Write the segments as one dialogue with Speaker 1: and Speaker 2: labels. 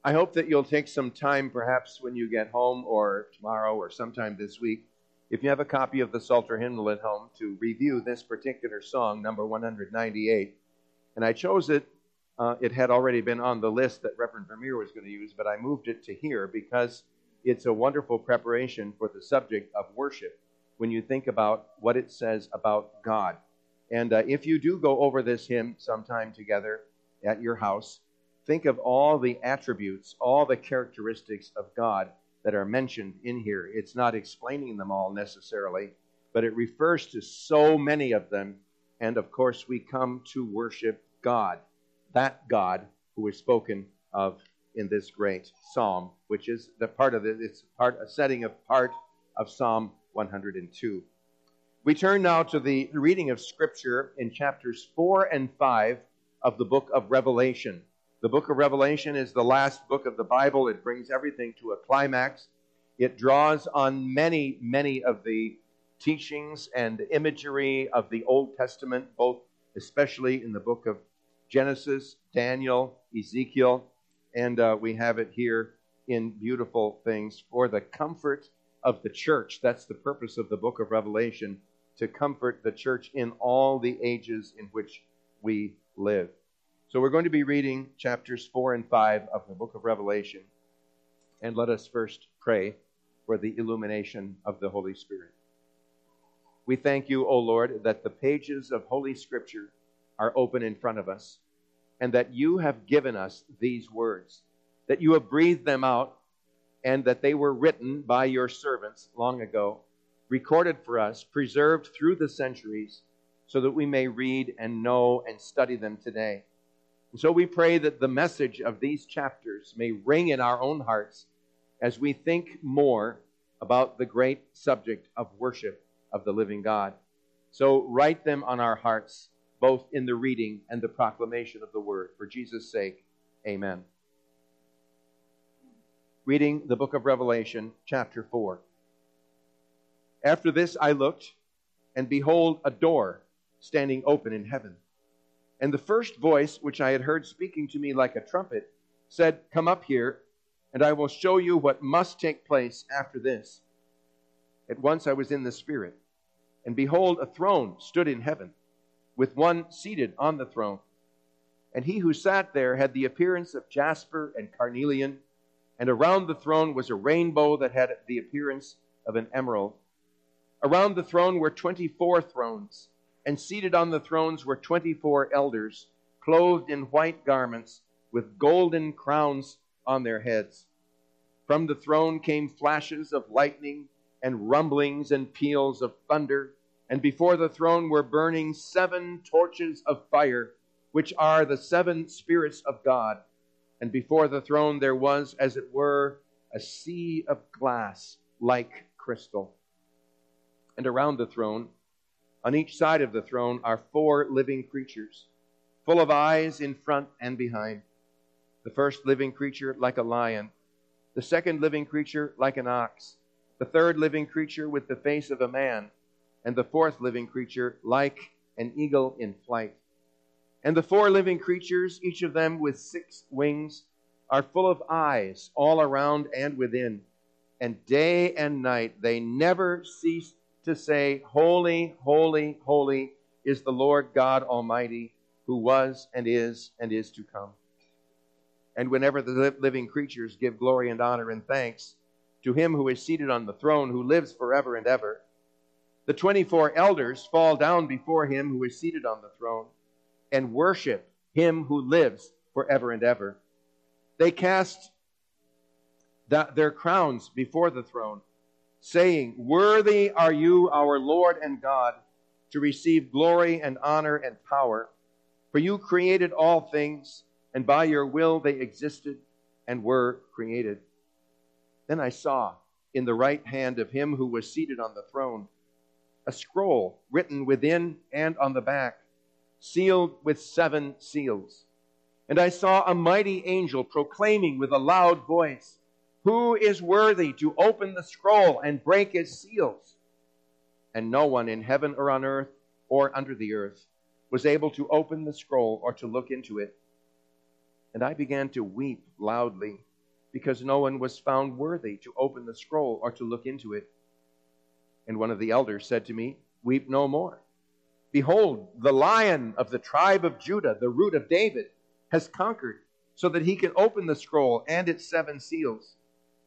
Speaker 1: I hope that you'll take some time, perhaps when you get home or tomorrow or sometime this week, if you have a copy of the Psalter Hymnal at home, to review this particular song, number 198. And I chose it. It had already been on the list that Reverend Vermeer was going to use, but I moved it to here because it's a wonderful preparation for the subject of worship when you think about what it says about God. And if you do go over this hymn sometime together at your house, think of all the attributes, all the characteristics of God that are mentioned in here. It's not explaining them all necessarily, but it refers to so many of them. And of course, we come to worship God, that God who is spoken of in this great psalm, which is the part of it. It's a setting of part of Psalm 102. We turn now to the reading of Scripture in chapters 4 and 5 of the book of Revelation. The book of Revelation is the last book of the Bible. It brings everything to a climax. It draws on many, many of the teachings and imagery of the Old Testament, both especially in the book of Genesis, Daniel, Ezekiel, and we have it here in beautiful things for the comfort of the church. That's the purpose of the book of Revelation, to comfort the church in all the ages in which we live. So we're going to be reading chapters 4 and 5 of the book of Revelation. And let us first pray for the illumination of the Holy Spirit. We thank you, O Lord, that the pages of Holy Scripture are open in front of us, and that you have given us these words, that you have breathed them out, and that they were written by your servants long ago, recorded for us, preserved through the centuries, so that we may read and know and study them today. And so we pray that the message of these chapters may ring in our own hearts as we think more about the great subject of worship of the living God. So write them on our hearts, both in the reading and the proclamation of the word. For Jesus' sake, amen. Reading the book of Revelation, chapter 4. After this I looked, and behold, a door standing open in heaven. And the first voice which I had heard speaking to me like a trumpet said, "Come up here, and I will show you what must take place after this." At once I was in the Spirit, and behold, a throne stood in heaven, with one seated on the throne. And he who sat there had the appearance of jasper and carnelian, and around the throne was a rainbow that had the appearance of an emerald. Around the throne were 24 thrones, and seated on the thrones were 24 elders, clothed in white garments, with golden crowns on their heads. From the throne came flashes of lightning, and rumblings and peals of thunder, and before the throne were burning 7 torches of fire, which are the 7 spirits of God. And before the throne there was, as it were, a sea of glass like crystal. And around the throne, on each side of the throne, are 4 living creatures, full of eyes in front and behind. The first living creature like a lion, the second living creature like an ox, the third living creature with the face of a man, and the fourth living creature like an eagle in flight. And the 4 living creatures, each of them with 6 wings, are full of eyes all around and within. And day and night they never cease to say, "Holy, holy, holy is the Lord God Almighty, who was and is to come." And whenever the living creatures give glory and honor and thanks to him who is seated on the throne, who lives forever and ever, the 24 elders fall down before him who is seated on the throne and worship him who lives forever and ever. They cast their crowns before the throne, saying, "Worthy are you, our Lord and God, to receive glory and honor and power. For you created all things, and by your will they existed and were created." Then I saw in the right hand of him who was seated on the throne a scroll written within and on the back, sealed with 7 seals. And I saw a mighty angel proclaiming with a loud voice, "Who is worthy to open the scroll and break its seals?" And no one in heaven or on earth or under the earth was able to open the scroll or to look into it. And I began to weep loudly because no one was found worthy to open the scroll or to look into it. And one of the elders said to me, "Weep no more. Behold, the Lion of the tribe of Judah, the Root of David, has conquered, so that he can open the scroll and its 7 seals."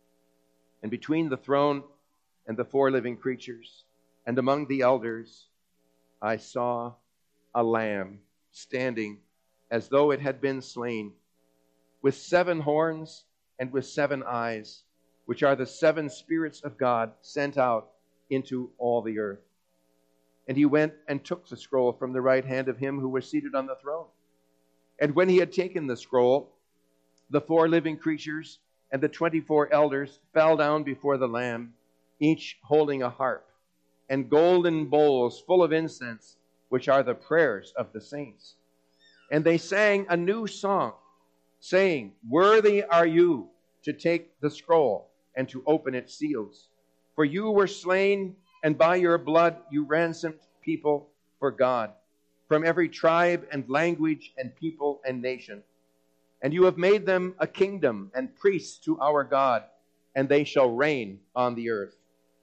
Speaker 1: And between the throne and the 4 living creatures, and among the elders, I saw a lamb standing as though it had been slain, with 7 horns and with 7 eyes, which are the 7 spirits of God sent out into all the earth. And he went and took the scroll from the right hand of him who was seated on the throne. And when he had taken the scroll, the 4 living creatures and the 24 elders fell down before the Lamb, each holding a harp and golden bowls full of incense, which are the prayers of the saints. And they sang a new song, saying, "Worthy are you to take the scroll and to open its seals. For you were slain, and by your blood you ransomed people for God, from every tribe and language and people and nation. And you have made them a kingdom and priests to our God, and they shall reign on the earth."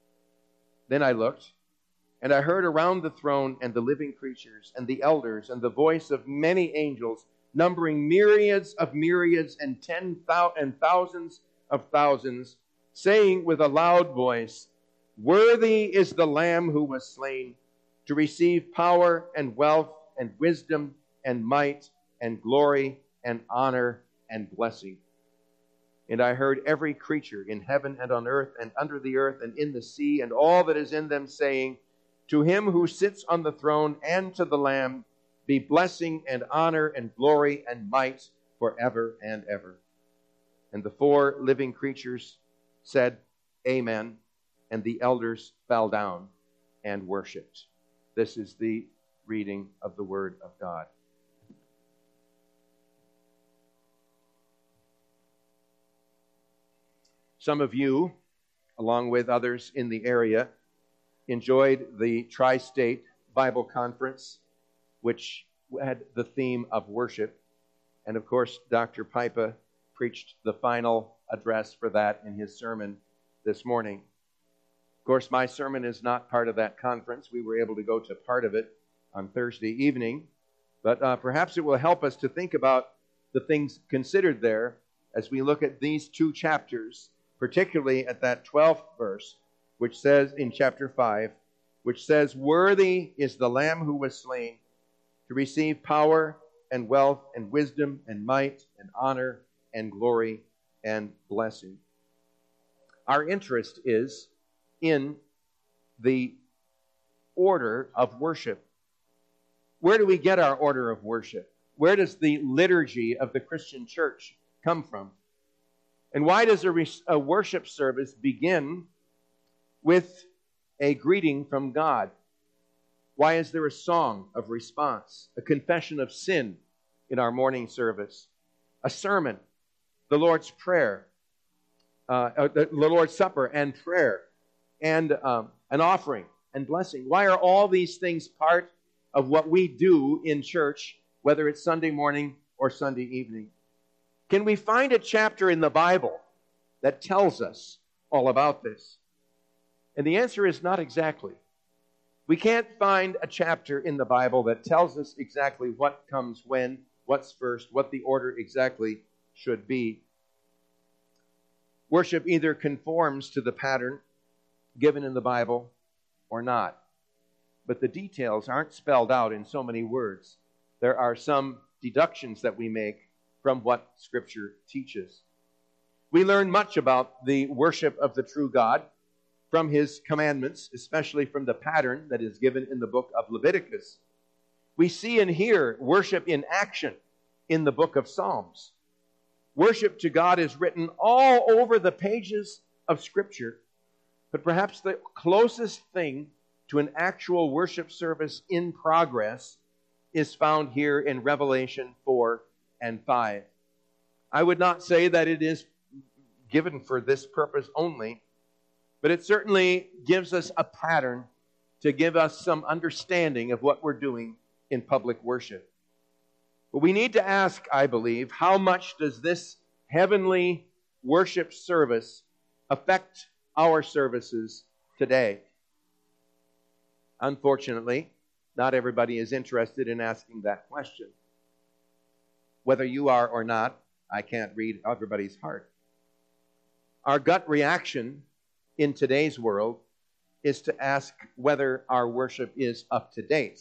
Speaker 1: Then I looked, and I heard around the throne and the living creatures and the elders and the voice of many angels, numbering myriads of myriads and thousands of thousands, saying with a loud voice, "Worthy is the Lamb who was slain to receive power and wealth and wisdom and might and glory and honor and blessing." And I heard every creature in heaven and on earth and under the earth and in the sea and all that is in them saying, "To him who sits on the throne and to the Lamb be blessing and honor and glory and might forever and ever." And the 4 living creatures said, "Amen." And the elders fell down and worshipped. This is the reading of the Word of God. Some of you, along with others in the area, enjoyed the Tri-State Bible Conference, which had the theme of worship. And of course, Dr. Pipa preached the final address for that in his sermon this morning. Of course, my sermon is not part of that conference. We were able to go to part of it on Thursday evening. But perhaps it will help us to think about the things considered there as we look at these 2 chapters, particularly at that 12th verse, which says in chapter 5, which says, "Worthy is the Lamb who was slain to receive power and wealth and wisdom and might and honor and glory and blessing." Our interest is in the order of worship. Where do we get our order of worship? Where does the liturgy of the Christian church come from? And why does a worship service begin with a greeting from God? Why is there a song of response, a confession of sin in our morning service, a sermon, the Lord's Prayer, the Lord's Supper and prayer, and an offering and blessing? Why are all these things part of what we do in church, whether it's Sunday morning or Sunday evening? Can we find a chapter in the Bible that tells us all about this? And the answer is not exactly. We can't find a chapter in the Bible that tells us exactly what comes when, what's first, what the order exactly should be. Worship either conforms to the pattern given in the Bible or not. But the details aren't spelled out in so many words. There are some deductions that we make from what Scripture teaches. We learn much about the worship of the true God from His commandments, especially from the pattern that is given in the book of Leviticus. We see and hear worship in action in the book of Psalms. Worship to God is written all over the pages of Scripture, but perhaps the closest thing to an actual worship service in progress is found here in Revelation 4 and 5. I would not say that it is given for this purpose only, but it certainly gives us a pattern to give us some understanding of what we're doing in public worship. But we need to ask, I believe, how much does this heavenly worship service affect our services today? Unfortunately, not everybody is interested in asking that question. Whether you are or not, I can't read everybody's heart. Our gut reaction in today's world is to ask whether our worship is up to date.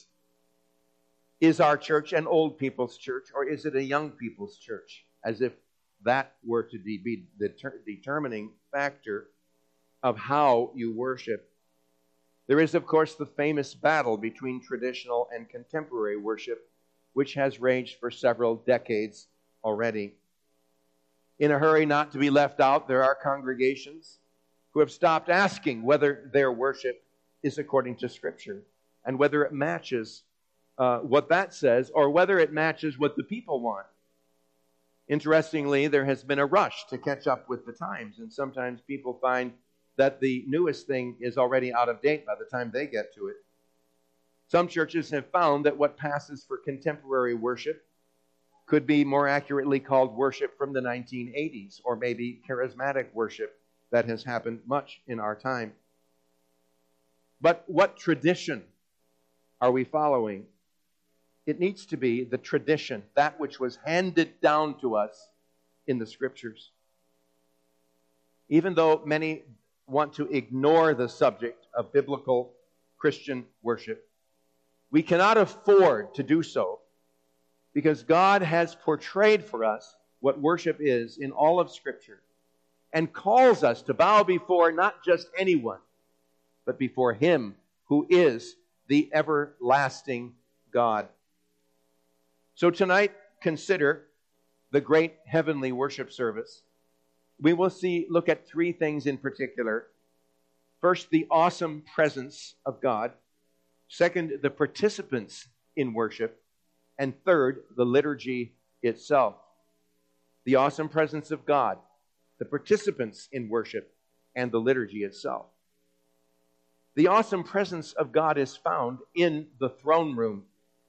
Speaker 1: Is our church an old people's church, or is it a young people's church? As if that were to be the determining factor of how you worship. There is, of course, the famous battle between traditional and contemporary worship, which has raged for several decades already. In a hurry not to be left out, there are congregations who have stopped asking whether their worship is according to Scripture and whether it matches what that says or whether it matches what the people want. Interestingly, there has been a rush to catch up with the times, and sometimes people find that the newest thing is already out of date by the time they get to it. Some churches have found that what passes for contemporary worship could be more accurately called worship from the 1980s, or maybe charismatic worship that has happened much in our time. But what tradition are we following? It needs to be the tradition, that which was handed down to us in the Scriptures. Even though many want to ignore the subject of biblical Christian worship, we cannot afford to do so, because God has portrayed for us what worship is in all of Scripture and calls us to bow before not just anyone, but before Him who is the everlasting God. So tonight, consider the great heavenly worship service. We will look at three things in particular. First, the awesome presence of God. Second, the participants in worship. And third, the liturgy itself. The awesome presence of God, the participants in worship, and the liturgy itself. The awesome presence of God is found in the throne room.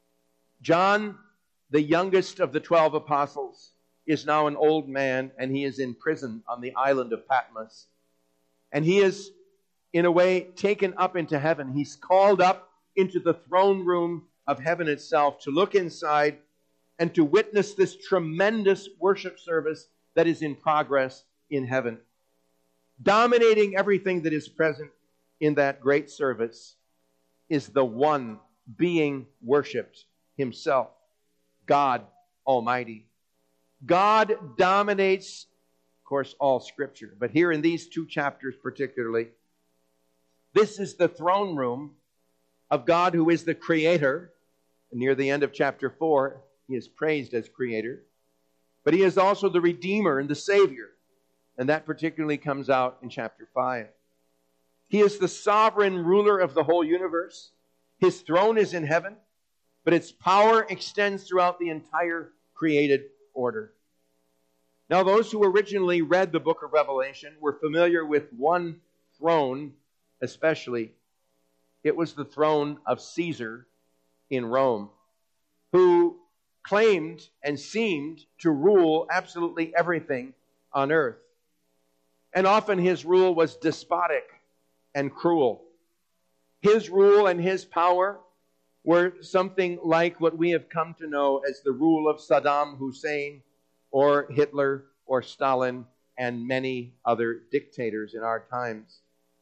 Speaker 1: John, the youngest of the 12 apostles, is now an old man, and he is in prison on the island of Patmos. And he is, in a way, taken up into heaven. He's called up into the throne room of heaven itself to look inside and to witness this tremendous worship service that is in progress in heaven. Dominating everything that is present in that great service is the one being worshipped Himself, God Almighty. God dominates, of course, all Scripture. But here in these two chapters particularly, this is the throne room of God, who is the Creator. Near the end of chapter 4, He is praised as Creator. But He is also the Redeemer and the Savior. And that particularly comes out in chapter 5. He is the sovereign ruler of the whole universe. His throne is in heaven, but its power extends throughout the entire created order. Now, those who originally read the book of Revelation were familiar with one throne especially. It was the throne of Caesar in Rome, who claimed and seemed to rule absolutely everything on earth. And often his rule was despotic and cruel. His rule and his power were something like what we have come to know as the rule of Saddam Hussein or Hitler or Stalin and many other dictators in our times.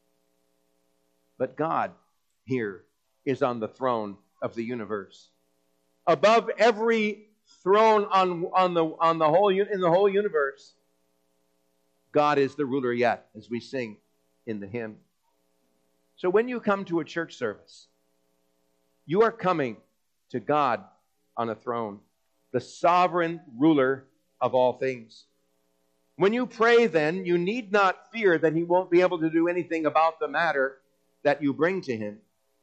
Speaker 1: But God here is on the throne of the universe. Above every throne in the whole universe, God is the ruler yet, as we sing in the hymn. So when you come to a church service, you are coming to God on a throne, the sovereign ruler of all things. When you pray, then, you need not fear that He won't be able to do anything about the matter that you bring to Him,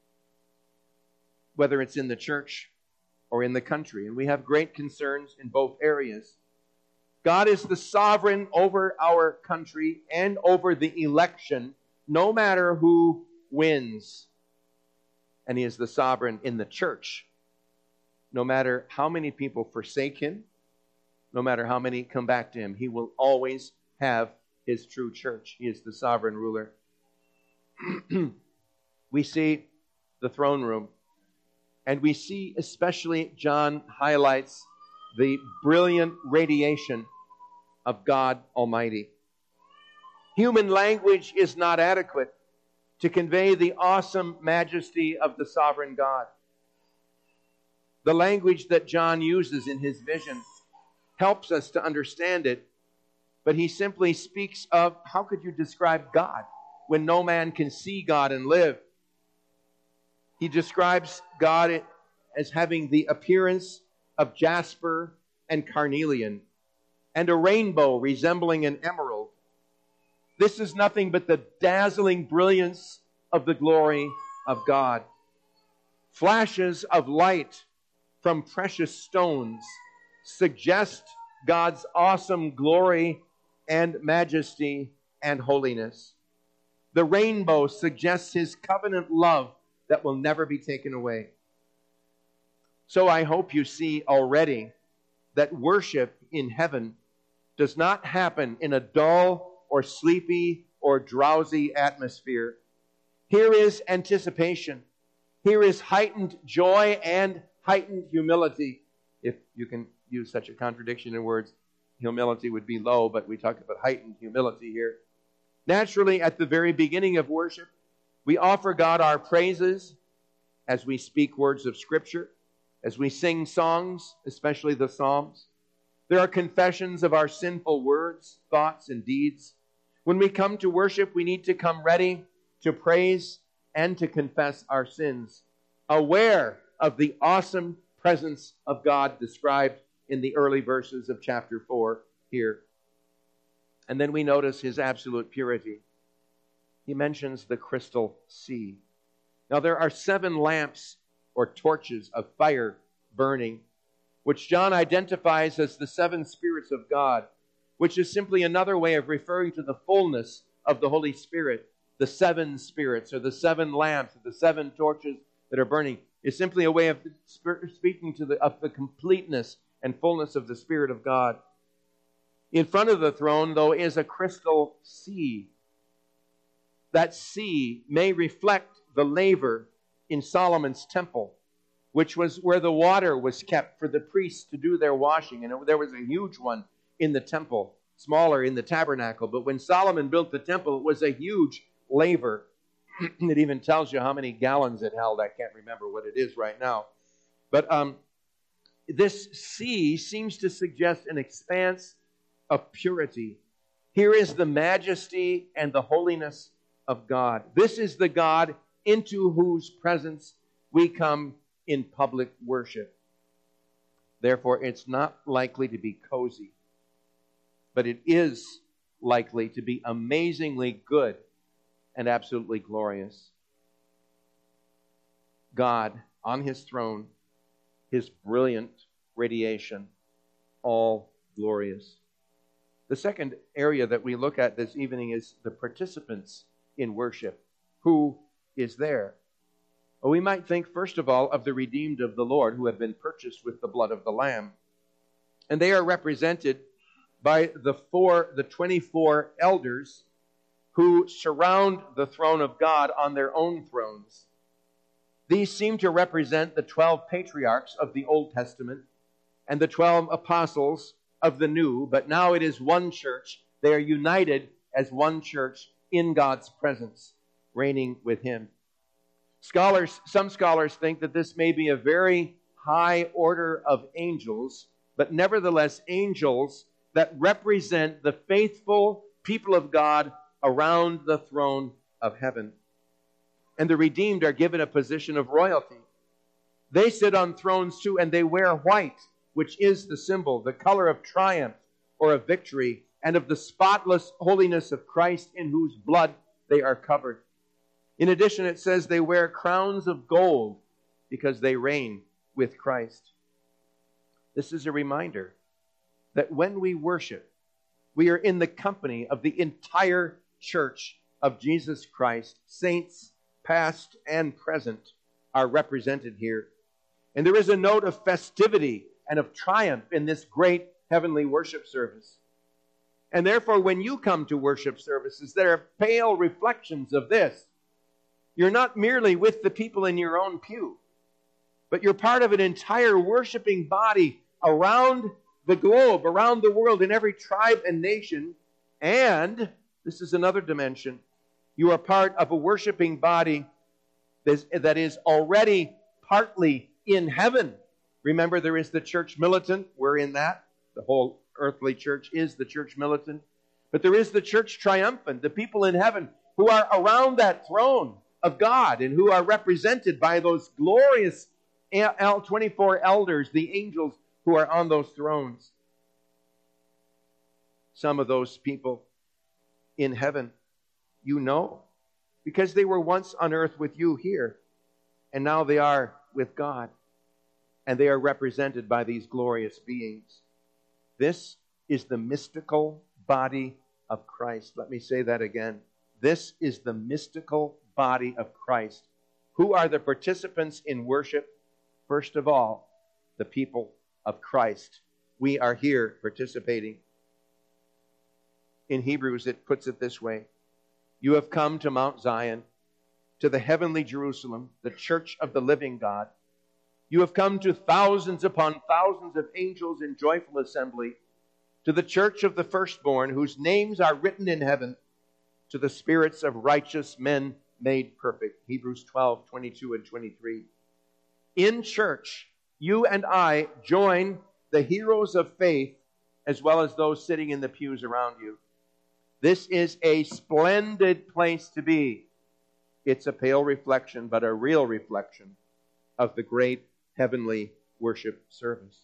Speaker 1: whether it's in the church or in the country. And we have great concerns in both areas. God is the sovereign over our country and over the election, no matter who wins. And He is the sovereign in the church, no matter how many people forsake Him, no matter how many come back to Him. He will always have His true church. He is the sovereign ruler. We see the throne room, and we see especially John highlights the brilliant radiation of God Almighty. Human language is not adequate to convey the awesome majesty of the sovereign God. The language that John uses in his vision helps us to understand it, but he simply speaks of, how could you describe God when no man can see God and live? He describes God as having the appearance of jasper and carnelian, and a rainbow resembling an emerald. This is nothing but the dazzling brilliance of the glory of God. Flashes of light from precious stones suggest God's awesome glory and majesty and holiness. The rainbow suggests His covenant love that will never be taken away. So I hope you see already that worship in heaven does not happen in a dull or sleepy or drowsy atmosphere. Here is anticipation. Here is heightened joy and heightened humility. If you can use such a contradiction in words, humility would be low, but we talk about heightened humility here. Naturally, at the very beginning of worship, we offer God our praises as we speak words of Scripture, as we sing songs, especially the Psalms. There are confessions of our sinful words, thoughts, and deeds. When we come to worship, we need to come ready to praise and to confess our sins, aware of the awesome presence of God described in the early verses of chapter 4 here. And then we notice His absolute purity. He mentions the crystal sea. Now there are 7 lamps or torches of fire burning, which John identifies as the 7 spirits of God, which is simply another way of referring to the fullness of the Holy Spirit. The 7 spirits, or the 7 lamps, or the 7 torches that are burning, is simply a way of speaking of the completeness and fullness of the Spirit of God. In front of the throne, though, is a crystal sea. That sea may reflect the laver in Solomon's temple, which was where the water was kept for the priests to do their washing. And there was a huge one in the temple, smaller in the tabernacle. But when Solomon built the temple, it was a huge laver. It even tells you how many gallons it held. I can't remember what it is right now. But this sea seems to suggest an expanse of purity. Here is the majesty and the holiness of God. This is the God into whose presence we come in public worship. Therefore, it's not likely to be cozy, but it is likely to be amazingly good and absolutely glorious. God on His throne, His brilliant radiation, all glorious. The second area that we look at this evening is the participants in worship. Who is there? Well, we might think, first of all, of the redeemed of the Lord who have been purchased with the blood of the Lamb. And they are represented by the 24 elders who surround the throne of God on their own thrones. These seem to represent the 12 patriarchs of the Old Testament and the 12 apostles of the New, but now it is one church. They are united as one church in God's presence, reigning with Him. Some scholars think that this may be a very high order of angels, but nevertheless angels that represent the faithful people of God around the throne of heaven. And the redeemed are given a position of royalty. They sit on thrones too, and they wear white, which is the symbol, the color of triumph or of victory, and of the spotless holiness of Christ, in whose blood they are covered. In addition, it says they wear crowns of gold because they reign with Christ. This is a reminder that when we worship, we are in the company of the entire church of Jesus Christ. Saints, past and present, are represented here. And there is a note of festivity and of triumph in this great heavenly worship service. And therefore, when you come to worship services, there are pale reflections of this. You're not merely with the people in your own pew, but you're part of an entire worshiping body around the globe, around the world, in every tribe and nation. And, this is another dimension, you are part of a worshiping body that is already partly in heaven. Remember, there is the church militant. We're in that. The whole earthly church is the church militant. But there is the church triumphant, the people in heaven who are around that throne of God and who are represented by those glorious 24 elders, the angels who are on those thrones. Some of those people in heaven, you know, because they were once on earth with you here, and now they are with God, and they are represented by these glorious beings. This is the mystical body of Christ. Let me say that again. This is the mystical body of Christ. Who are the participants in worship? First of all, the people of Christ. We are here participating. In Hebrews, it puts it this way. You have come to Mount Zion, to the heavenly Jerusalem, the church of the living God. You have come to thousands upon thousands of angels in joyful assembly, to the church of the firstborn, whose names are written in heaven, to the spirits of righteous men made perfect. Hebrews 12, 22 and 23. In church, you and I join the heroes of faith as well as those sitting in the pews around you. This is a splendid place to be. It's a pale reflection, but a real reflection of the great heavenly worship service.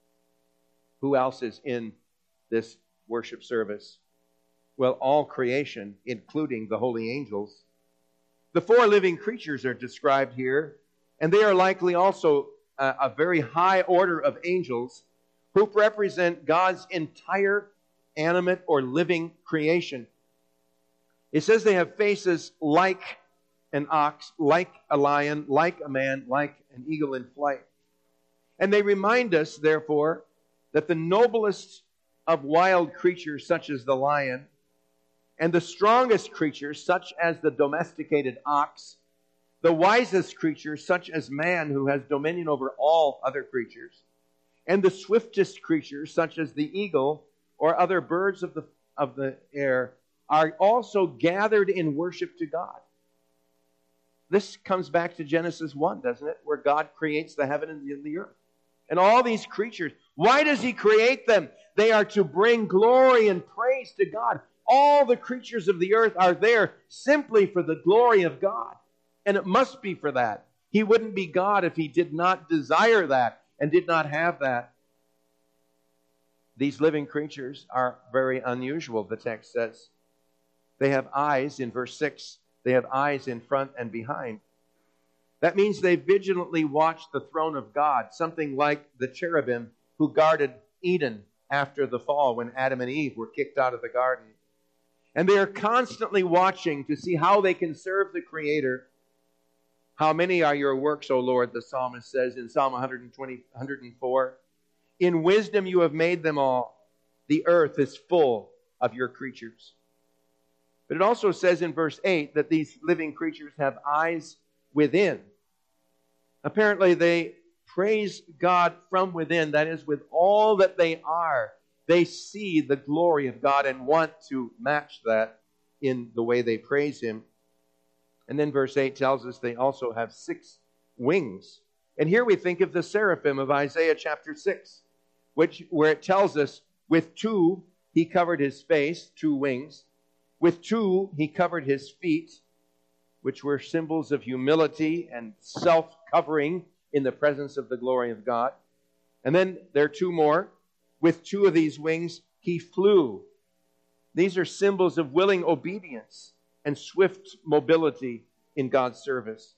Speaker 1: Who else is in this worship service? Well, all creation, including the holy angels. The four living creatures are described here, and they are likely also a very high order of angels who represent God's entire animate or living creation. It says they have faces like an ox, like a lion, like a man, like an eagle in flight. And they remind us, therefore, that the noblest of wild creatures, such as the lion, and the strongest creatures, such as the domesticated ox, the wisest creatures, such as man, who has dominion over all other creatures, and the swiftest creatures, such as the eagle or other birds of the air, are also gathered in worship to God. This comes back to Genesis 1, doesn't it? Where God creates the heaven and the earth. And all these creatures, why does He create them? They are to bring glory and praise to God. All the creatures of the earth are there simply for the glory of God. And it must be for that. He wouldn't be God if He did not desire that and did not have that. These living creatures are very unusual, the text says. They have eyes, in verse 6. They have eyes in front and behind. That means they vigilantly watch the throne of God, something like the cherubim who guarded Eden after the fall when Adam and Eve were kicked out of the garden. And they are constantly watching to see how they can serve the Creator. How many are your works, O Lord, the psalmist says in Psalm 104. In wisdom you have made them all. The earth is full of your creatures. But it also says in verse 8 that these living creatures have eyes within. Apparently they praise God from within, that is, with all that they are. They see the glory of God and want to match that in the way they praise Him. And then verse 8 tells us they also have 6 wings. And here we think of the seraphim of Isaiah chapter 6, where it tells us, with 2 He covered His face, 2 wings. With 2 He covered His feet, which were symbols of humility and self-covering in the presence of the glory of God. And then there are 2 more. With 2 of these wings, He flew. These are symbols of willing obedience and swift mobility in God's service.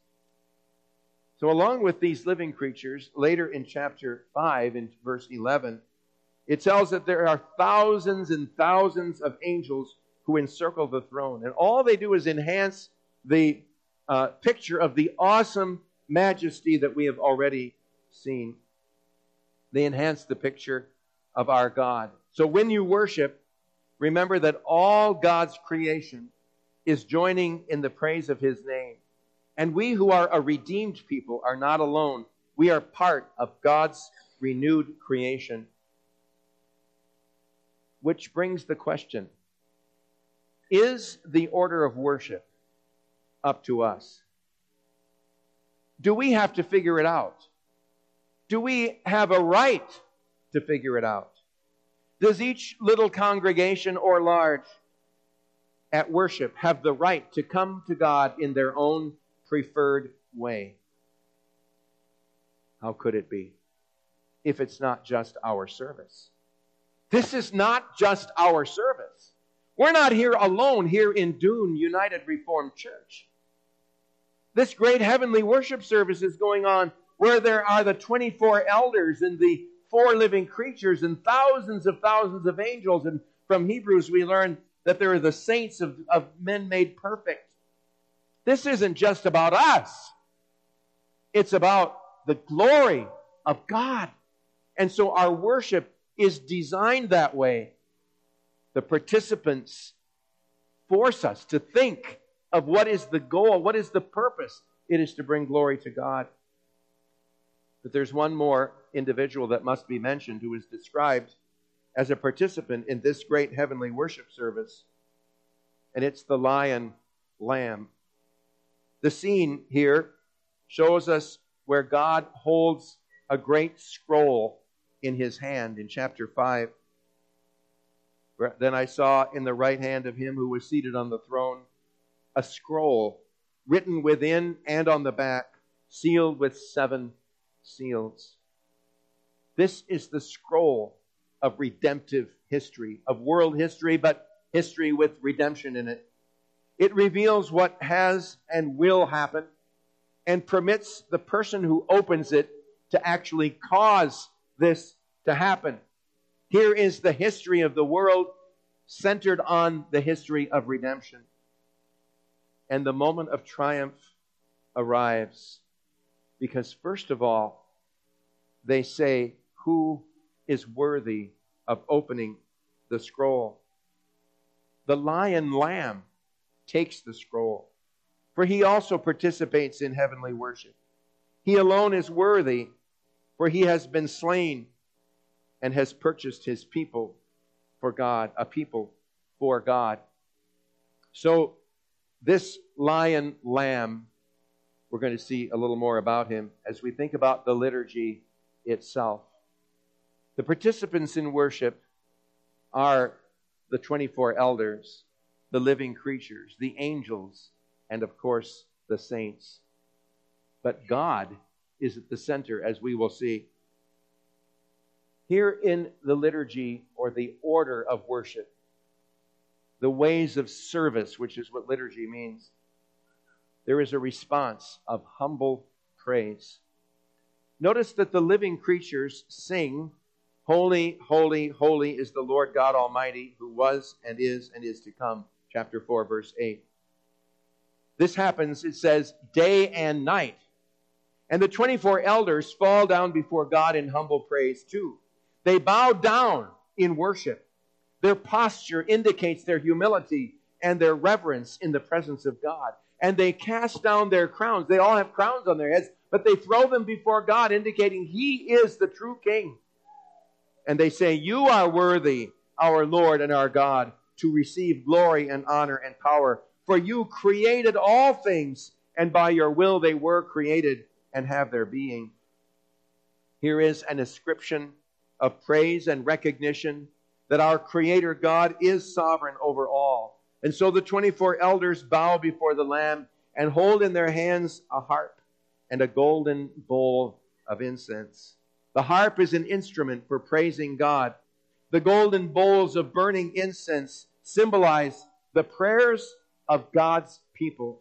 Speaker 1: So along with these living creatures, later in chapter 5, in verse 11, it tells that there are thousands and thousands of angels who encircle the throne. And all they do is enhance the picture of the awesome majesty that we have already seen. They enhance the picture of our God. So when you worship, remember that all God's creation is joining in the praise of His name. And we who are a redeemed people are not alone. We are part of God's renewed creation. Which brings the question, is the order of worship up to us? Do we have to figure it out? Do we have a right to figure it out? Does each little congregation or large at worship have the right to come to God in their own preferred way? How could it be if it's not just our service? This is not just our service. We're not here alone here in Doon United Reformed Church. This great heavenly worship service is going on where there are the 24 elders and the 4 living creatures and thousands of angels. And from Hebrews we learn that there are the saints of men made perfect. This isn't just about us. It's about the glory of God. And so our worship is designed that way. The participants force us to think of what is the goal, what is the purpose. It is to bring glory to God. But there's one more individual that must be mentioned who is described as a participant in this great heavenly worship service. And it's the lion lamb. The scene here shows us where God holds a great scroll in His hand in chapter 5. Then I saw in the right hand of Him who was seated on the throne a scroll written within and on the back, sealed with 7 seals. This is the scroll of redemptive history, of world history, but history with redemption in it. It reveals what has and will happen and permits the person who opens it to actually cause this to happen. Here is the history of the world centered on the history of redemption. And the moment of triumph arrives because, first of all, they say, who is worthy of opening the scroll? The lion lamb takes the scroll, for he also participates in heavenly worship. He alone is worthy, for he has been slain and has purchased his people for God, a people for God. So this lion lamb, we're going to see a little more about him as we think about the liturgy itself. The participants in worship are the 24 elders, the living creatures, the angels, and of course the saints. But God is at the center, as we will see. Here in the liturgy, or the order of worship, the ways of service, which is what liturgy means, there is a response of humble praise. Notice that the living creatures sing, "Holy, holy, holy is the Lord God Almighty, who was and is to come." Chapter 4, verse 8. This happens, it says, day and night. And the 24 elders fall down before God in humble praise too. They bow down in worship. Their posture indicates their humility and their reverence in the presence of God. And they cast down their crowns. They all have crowns on their heads, but they throw them before God, indicating He is the true King. And they say, "You are worthy, our Lord and our God, to receive glory and honor and power. For you created all things, and by your will they were created and have their being." Here is an ascription of praise and recognition that our Creator God is sovereign over all. And so the 24 elders bow before the Lamb and hold in their hands a harp and a golden bowl of incense. The harp is an instrument for praising God. The golden bowls of burning incense symbolize the prayers of God's people.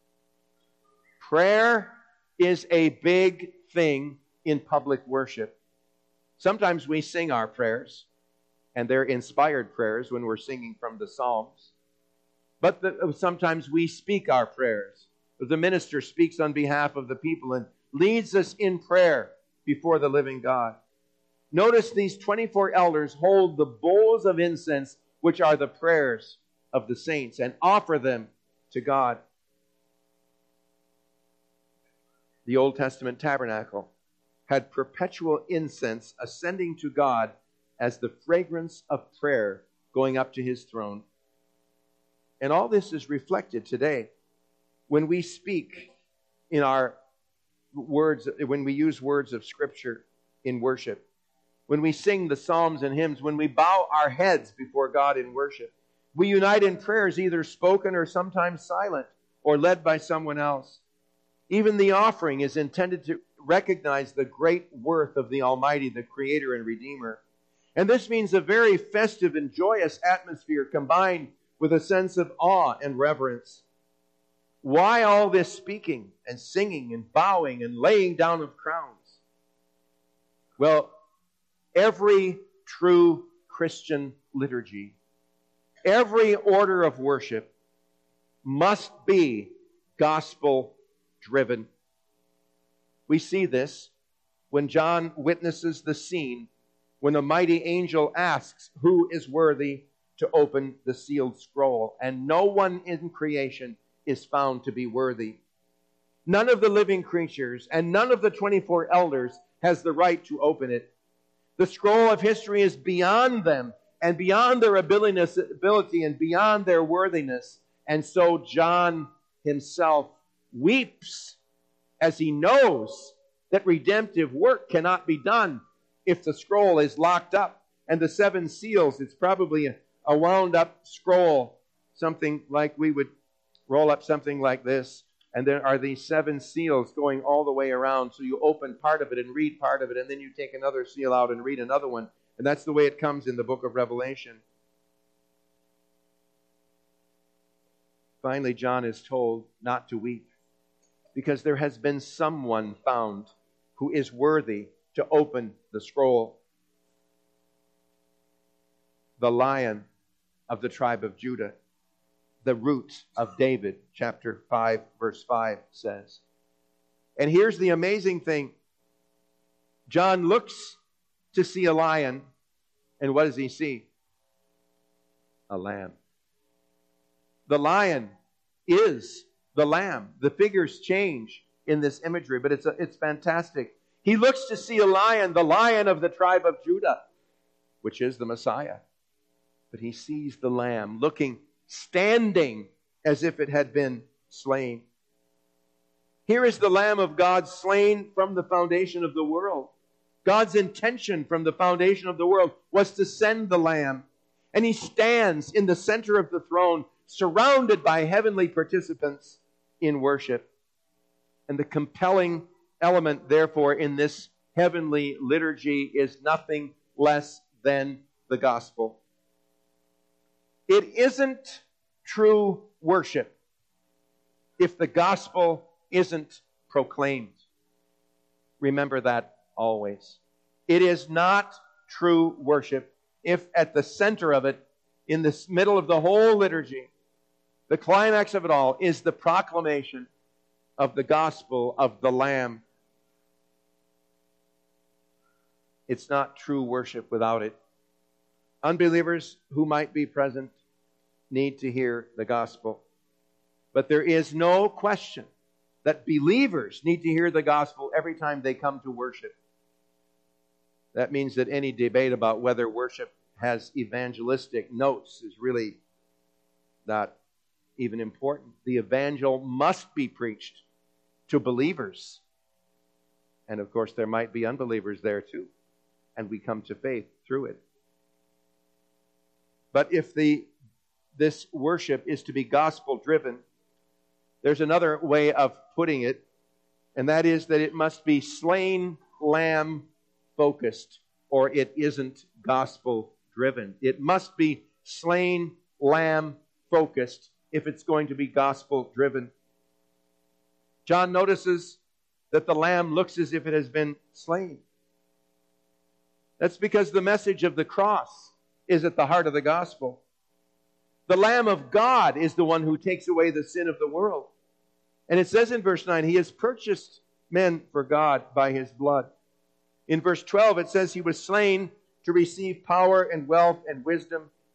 Speaker 1: Prayer is a big thing in public worship. Sometimes we sing our prayers, and they're inspired prayers when we're singing from the Psalms. But sometimes we speak our prayers. The minister speaks on behalf of the people and leads us in prayer before the living God. Notice these 24 elders hold the bowls of incense which are the prayers of the saints, and offer them to God. The Old Testament tabernacle had perpetual incense ascending to God as the fragrance of prayer going up to his throne. And all this is reflected today when we speak in our words, when we use words of Scripture in worship, when we sing the psalms and hymns, when we bow our heads before God in worship. We unite in prayers, either spoken or sometimes silent, or led by someone else. Even the offering is intended to recognize the great worth of the Almighty, the Creator and Redeemer. And this means a very festive and joyous atmosphere combined with a sense of awe and reverence. Why all this speaking and singing and bowing and laying down of crowns? Well, every true Christian liturgy, every order of worship must be gospel-driven. We see this when John witnesses the scene when a mighty angel asks who is worthy to open the sealed scroll, and no one in creation is found to be worthy. None of the living creatures and none of the 24 elders has the right to open it. The scroll of history is beyond them and beyond their ability and beyond their worthiness. And so John himself weeps as he knows that redemptive work cannot be done if the scroll is locked up. And the 7 seals, it's probably a wound up scroll, something like we would roll up something like this. And there are these 7 seals going all the way around. So you open part of it and read part of it, and then you take another seal out and read another one. And that's the way it comes in the book of Revelation. Finally, John is told not to weep, because there has been someone found who is worthy to open the scroll. The Lion of the tribe of Judah, the root of David, chapter 5, verse 5 says. And here's the amazing thing. John looks to see a lion, and what does he see? A lamb. The lion is the lamb. The figures change in this imagery, but it's fantastic. He looks to see a lion, the Lion of the tribe of Judah, which is the Messiah. But he sees the lamb standing as if it had been slain. Here is the Lamb of God slain from the foundation of the world. God's intention from the foundation of the world was to send the Lamb. And he stands in the center of the throne, surrounded by heavenly participants in worship. And the compelling element, therefore, in this heavenly liturgy is nothing less than the gospel. It isn't true worship if the gospel isn't proclaimed. Remember that always. It is not true worship if at the center of it, in the middle of the whole liturgy, the climax of it all is the proclamation of the gospel of the Lamb. It's not true worship without it. Unbelievers who might be present need to hear the gospel. But there is no question that believers need to hear the gospel every time they come to worship. That means that any debate about whether worship has evangelistic notes is really not even important. The evangel must be preached to believers. And of course, there might be unbelievers there too. And we come to faith through it. But if this worship is to be gospel-driven, there's another way of putting it, and that is that it must be slain lamb-focused, or it isn't gospel-driven. It must be slain lamb-focused if it's going to be gospel-driven. John notices that the lamb looks as if it has been slain. That's because the message of the cross is at the heart of the gospel. The Lamb of God is the one who takes away the sin of the world. And it says in verse 9, He has purchased men for God by His blood. In verse 12, it says He was slain to receive power and wealth and wisdom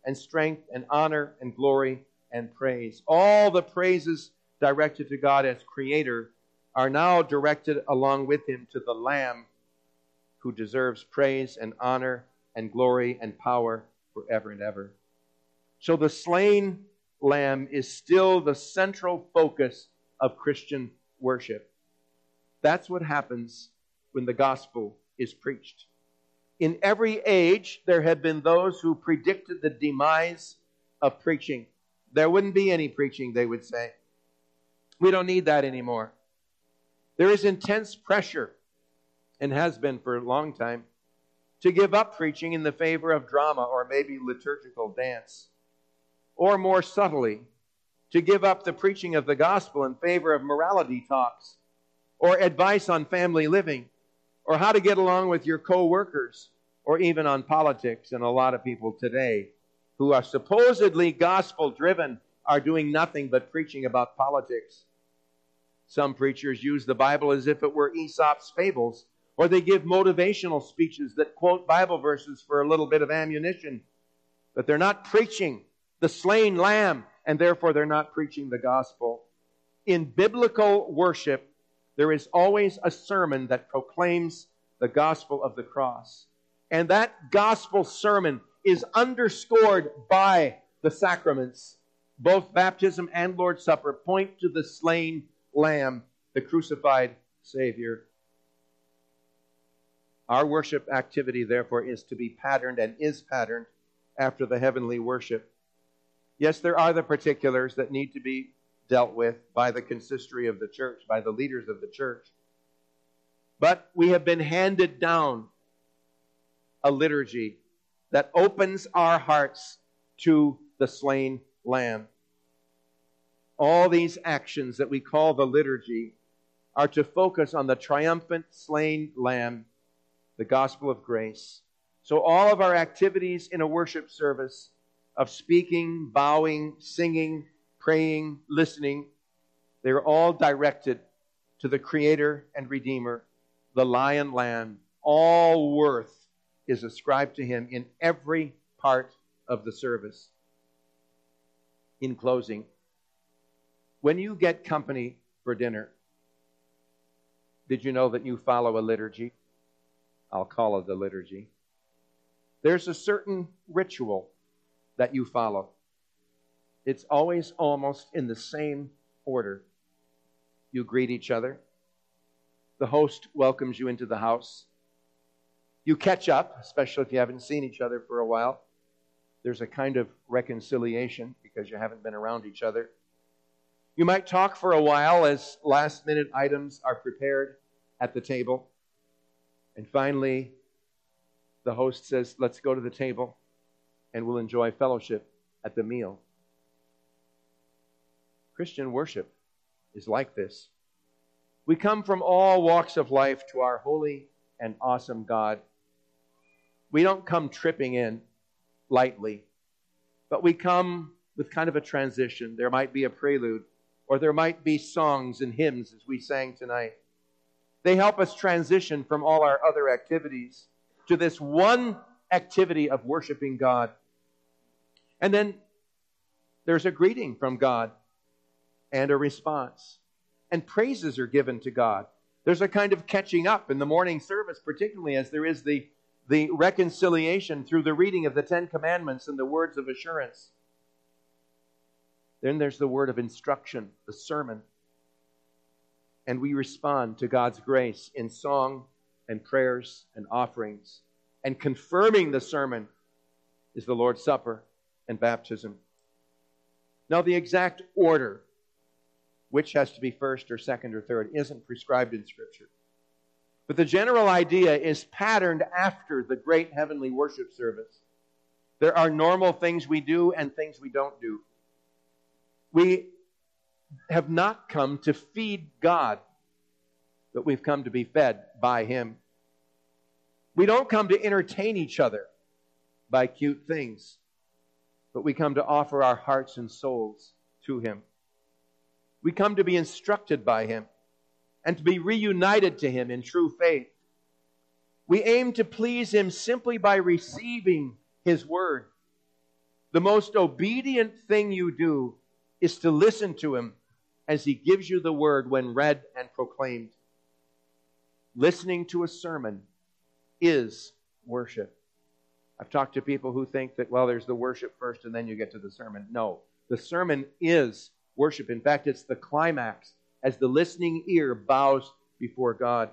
Speaker 1: and strength and honor and glory and praise. All the praises directed to God as Creator are now directed along with Him to the Lamb who deserves praise and honor and glory and power forever and ever. So the slain Lamb is still the central focus of Christian worship. That's what happens when the gospel is preached. In every age, there have been those who predicted the demise of preaching. There wouldn't be any preaching, they would say. We don't need that anymore. There is intense pressure, and has been for a long time, to give up preaching in the favor of drama or maybe liturgical dance. Or more subtly, to give up the preaching of the gospel in favor of morality talks, or advice on family living, or how to get along with your co-workers, or even on politics. And a lot of people today who are supposedly gospel-driven are doing nothing but preaching about politics. Some preachers use the Bible as if it were Aesop's fables, or they give motivational speeches that quote Bible verses for a little bit of ammunition. But they're not preaching the slain lamb, and therefore they're not preaching the gospel. In biblical worship, there is always a sermon that proclaims the gospel of the cross. And that gospel sermon is underscored by the sacraments. Both baptism and Lord's Supper point to the slain Lamb, the crucified Savior. Our worship activity, therefore, is to be patterned and is patterned after the heavenly worship. Yes, there are the particulars that need to be dealt with by the consistory of the church, by the leaders of the church. But we have been handed down a liturgy that opens our hearts to the slain Lamb. All these actions that we call the liturgy are to focus on the triumphant slain Lamb, the gospel of grace. So all of our activities in a worship service of speaking, bowing, singing, praying, listening, they're all directed to the Creator and Redeemer, the Lion Lamb. All worth is ascribed to Him in every part of the service. In closing, when you get company for dinner, did you know that you follow a liturgy? I'll call it the liturgy. There's a certain ritual that you follow. It's always almost in the same order. You greet each other. The host welcomes you into the house. You catch up, especially if you haven't seen each other for a while. There's a kind of reconciliation because you haven't been around each other. You might talk for a while as last-minute items are prepared at the table. And finally, the host says, let's go to the table and we'll enjoy fellowship at the meal. Christian worship is like this. We come from all walks of life to our holy and awesome God. We don't come tripping in lightly, but we come with kind of a transition. There might be a prelude, or there might be songs and hymns as we sang tonight. They help us transition from all our other activities to this one activity of worshiping God. And then there's a greeting from God and a response. And praises are given to God. There's a kind of catching up in the morning service, particularly as there is the reconciliation through the reading of the Ten Commandments and the words of assurance. Then there's the word of instruction, the sermon. And we respond to God's grace in song and prayers and offerings. And confirming the sermon is the Lord's Supper and baptism. Now, the exact order, which has to be first or second or third, isn't prescribed in Scripture. But the general idea is patterned after the great heavenly worship service. There are normal things we do and things we don't do. We have not come to feed God, but we've come to be fed by Him. We don't come to entertain each other by cute things, but we come to offer our hearts and souls to Him. We come to be instructed by Him and to be reunited to Him in true faith. We aim to please Him simply by receiving His Word. The most obedient thing you do is to listen to Him as He gives you the Word when read and proclaimed. Listening to a sermon is worship. I've talked to people who think that, well, there's the worship first and then you get to the sermon. No, the sermon is worship. In fact, it's the climax as the listening ear bows before God.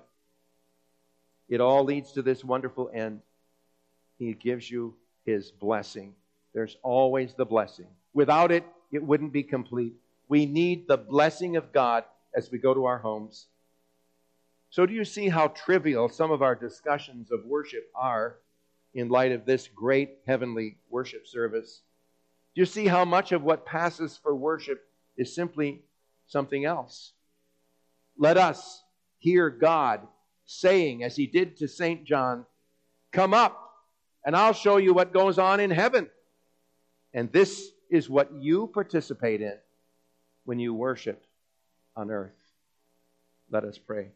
Speaker 1: It all leads to this wonderful end. He gives you His blessing. There's always the blessing. Without it, it wouldn't be complete. We need the blessing of God as we go to our homes. So do you see how trivial some of our discussions of worship are in light of this great heavenly worship service? Do you see how much of what passes for worship is simply something else? Let us hear God saying, as He did to St. John, "Come up, and I'll show you what goes on in heaven." And this is what you participate in when you worship on earth. Let us pray.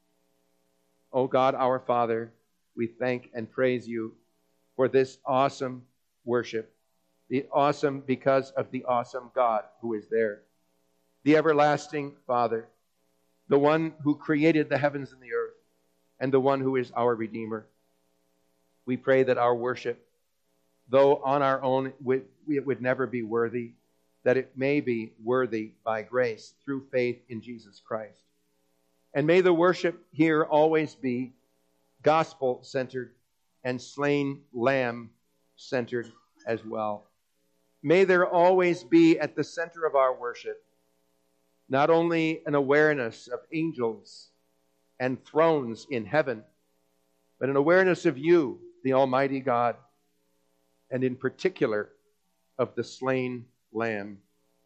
Speaker 1: O God, our Father, we thank and praise You for this awesome worship. The awesome because of the awesome God who is there. The everlasting Father, the one who created the heavens and the earth, and the one who is our Redeemer. We pray that our worship, though on our own it would never be worthy, that it may be worthy by grace through faith in Jesus Christ. And may the worship here always be gospel-centered and slain lamb-centered as well. May there always be at the center of our worship not only an awareness of angels and thrones in heaven, but an awareness of You, the Almighty God, and in particular of the slain Lamb.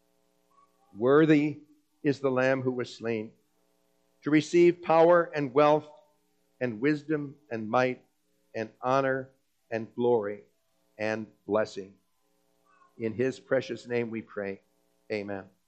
Speaker 1: Worthy is the Lamb who was slain to receive power and wealth and wisdom and might and honor and glory and blessing. In His precious name we pray. Amen.